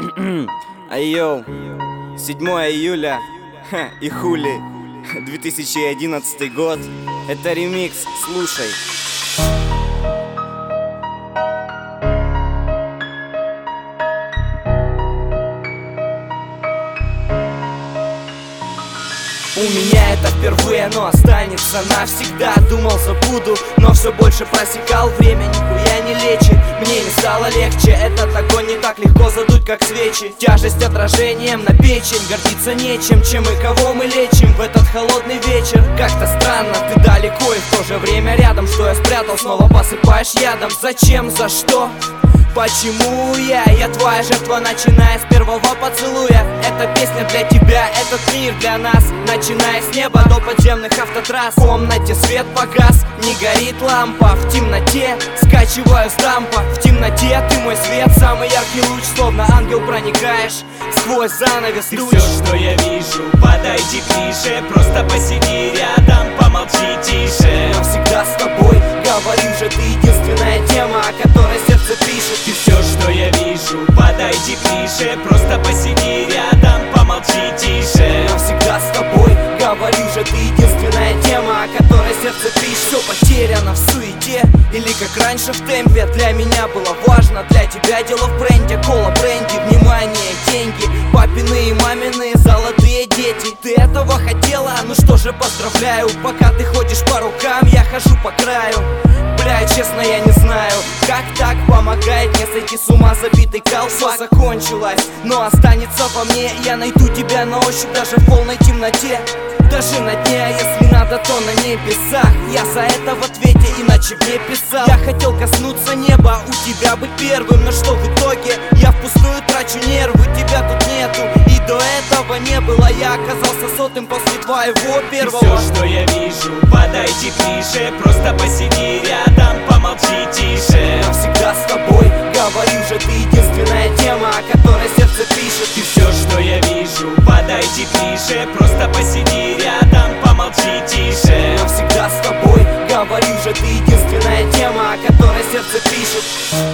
Айоу, 7 июля и хули, 2011 год. Это ремикс, слушай. У меня это впервые, но останется навсегда. Думал, забуду, но все больше просекал. Время нихуя не лечит, мне не стало легче. Этот огонь не так легко задуть, как свечи. Тяжесть отражением на печень, гордиться нечем. Чем и кого мы лечим в этот холодный вечер. Как-то странно, ты далеко и в то же время рядом. Что я спрятал, снова посыпаешь ядом. Зачем, за что? Почему я твоя жертва, начиная с первого поцелуя. Эта песня для тебя, этот мир для нас. Начиная с неба до подземных автотрасс. В комнате свет погас, не горит лампа. В темноте скачиваю с дампа. В темноте ты мой свет, самый яркий луч. Словно ангел проникаешь сквозь занавес туч. Ты все, что я вижу, подойди ближе. Просто посиди рядом, помолчи тише. Навсегда с тобой, говорю же, ты единственная тема, о которой сердце пишет. Ты все, что я вижу, подойди ближе. Просто посиди рядом, помолчи тише. Навсегда с тобой, говорю же, ты единственная тема, о которой сердце пишет. Все потеряно в суете, или как раньше в темпе. Для меня было важно, для тебя дело в бренде. Кола, бренди, внимание, деньги, папины и мамины золотые дети. Ты этого хотела? Ну что же, поздравляю. Пока ты ходишь по рукам, я хожу по краю. Бля, честно, я не знаю, как так помогает не сойти с ума забитый колпак. Закончилось, но останется во мне. Я найду тебя на ощупь даже в полной темноте. Даже на дне, а если надо, то на небесах. Я за это в ответе, иначе б не писал. Я хотел коснуться неба, у тебя быть первым. Но что в итоге? Я впустую трачу нервы, тебя тут нету. И до этого не было, я оказался сотым после твоего первого. Ты все, что я вижу, подойди ближе. Просто посиди рядом, помолчи тише. Навсегда с тобой, говорю же, ты единственная тема, о которой сердце пишет. Ты все, что я вижу, подойди ближе. Просто посиди рядом, помолчи тише. Навсегда с тобой, говорю же, ты единственная тема, о которой сердце пишет.